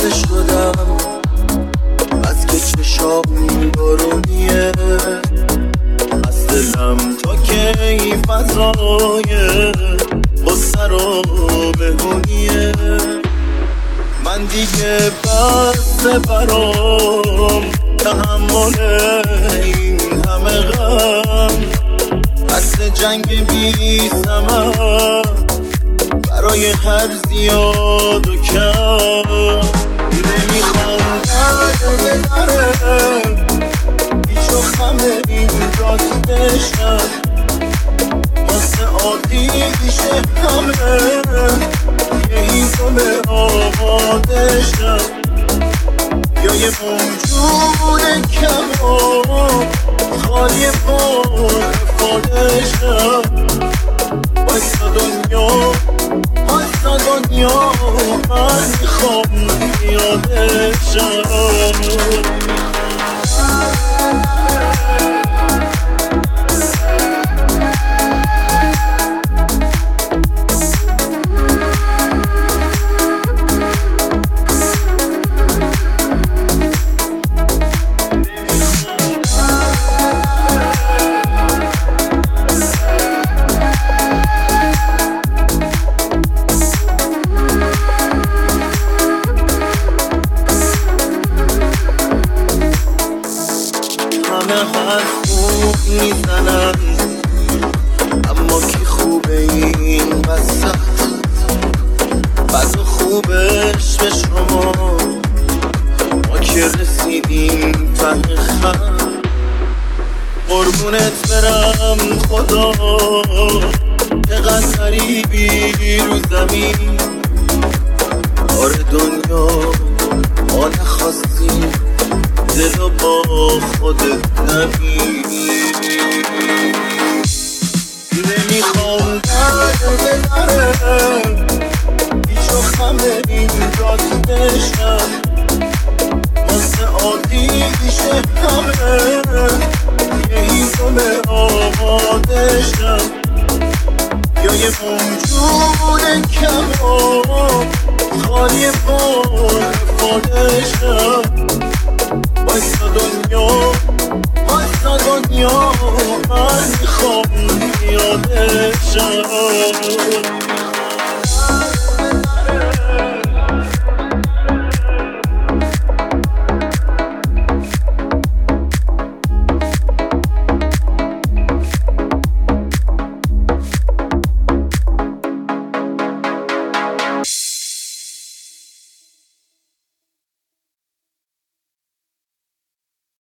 خسته شدم از که چشام بارونیه، از دلم تا که این فضای غصه رو بهونیه. من دیگه بسته برام تحمل این همه غم، اصل جنگ بی ثمر برای هر زیاد و کم. نمیخوام درد بدره هیچ و خم این راست بشم، واسه عادی میشه همه یه هیزم آمادشم، یا یه موجود کم و خالی پر فادشم. واسه دنیا من میخوام یادشم. همه حرف خوب میزنن اما کی خوبه این وسط؟ بد و خوبش به شما ما که رسیدیم ته خط. قربونت برم خدا چقدر غریبی رو زمین، آره دنیا ما نخواستی دل و با خودت نبینی. نمیخوام درد بدره هیچ و خم این راست بشم، واسه عادی میشه همه یه هیزم آمادشم، یا یه موجود کم و خالی پر فادشم. واسه دنیا من میخوام یادشم.